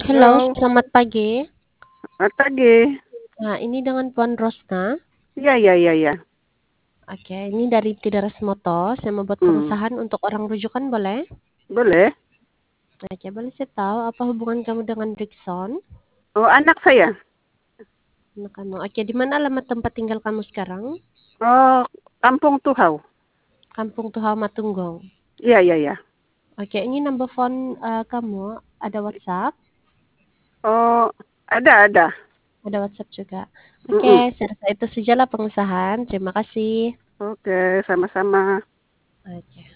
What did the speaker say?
Halo, Halo, selamat pagi. selamat pagi. Nah, ini dengan Puan Rosna. Iya, iya, iya, iya. Oke, ini dari Tidaras Moto. Saya membuat Hmm, pengusahaan untuk orang rujukan, boleh? boleh. Oke, boleh saya tahu apa hubungan kamu dengan Rickson? Oh, anak saya. Anak kamu. Oke, di mana alamat tempat tinggal kamu sekarang? Oh, Kampung Tuhau. Kampung Tuhaw Matunggong. Iya, iya, iya. Oke, ini number phone kamu. Ada WhatsApp? Oh, ada. Ada WhatsApp juga. Oke, Mm-mm. saya rasa itu sajalah pengusahaan. Terima kasih. Oke, sama-sama. Oke.